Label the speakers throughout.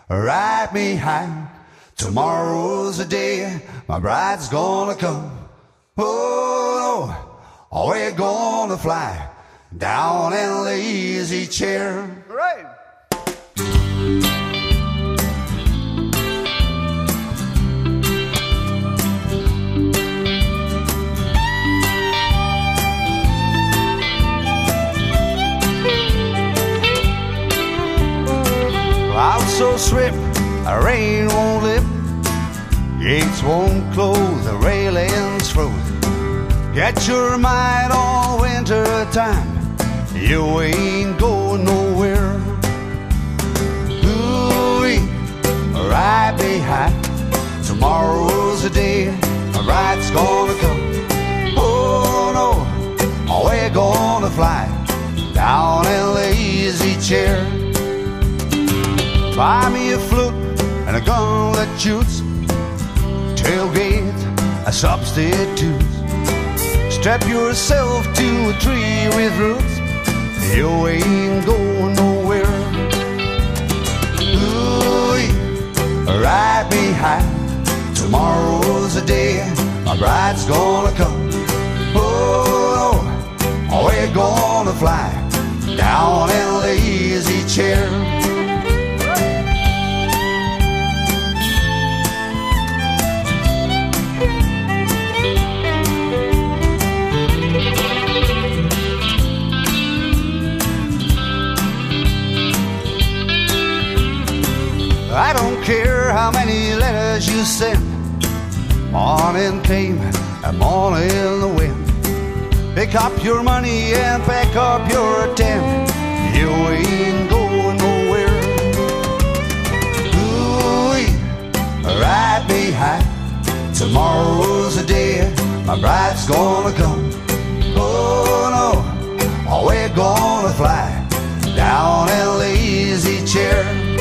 Speaker 1: ride me high. Tomorrow's the day my bride's gonna come. Oh, no, we're gonna fly down in a lazy chair.
Speaker 2: Right.
Speaker 1: Clouds so swift, the rain won't lift, gates won't close, the railings froze. Get your mind on winter time, you ain't going nowhere. Ooh-wee, ride me high. Tomorrow's the day my bride's gonna come. Oh no, we're gonna fly down in a lazy chair. Buy me a flute and a gun that shoots, tailgate a substitute. Strap yourself to a tree with roots, you ain't going nowhere. Ooh, ride me high. Tomorrow's the day my bride's gonna come. Oh, we're gonna fly down in a lazy chair. I don't care how many letters you send, morning came and morning went. Pick up your money and pack up your tent, you ain't going nowhere. Ooh, ride me high. Tomorrow's the day my bride's gonna come. Oh no, we're gonna fly down in a lazy chair.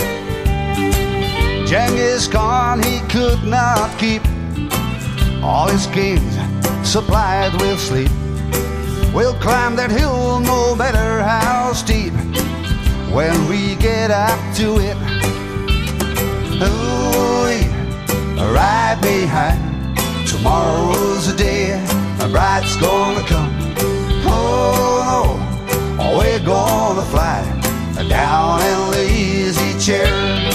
Speaker 1: Genghis Khan, he could not keep all his kings supplied with sleep. We'll climb that hill no matter how steep when we get up to it. Ooh, ride me high. Tomorrow's the day my bride's gonna come. Oh no, we're gonna fly down in a lazy chair.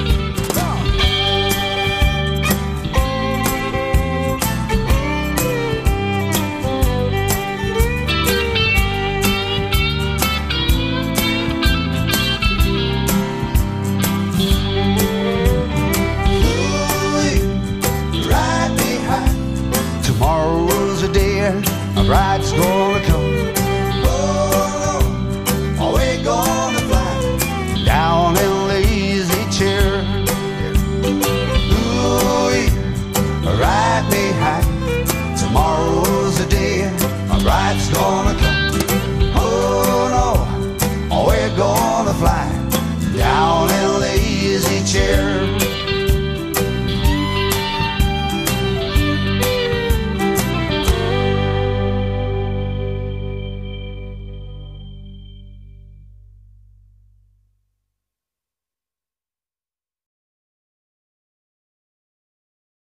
Speaker 1: Tomorrow's the day my bride's gonna come. Oh no, we're gonna fly down in a lazy chair. Ooh, ride me high. Tomorrow's the day my bride's gonna come.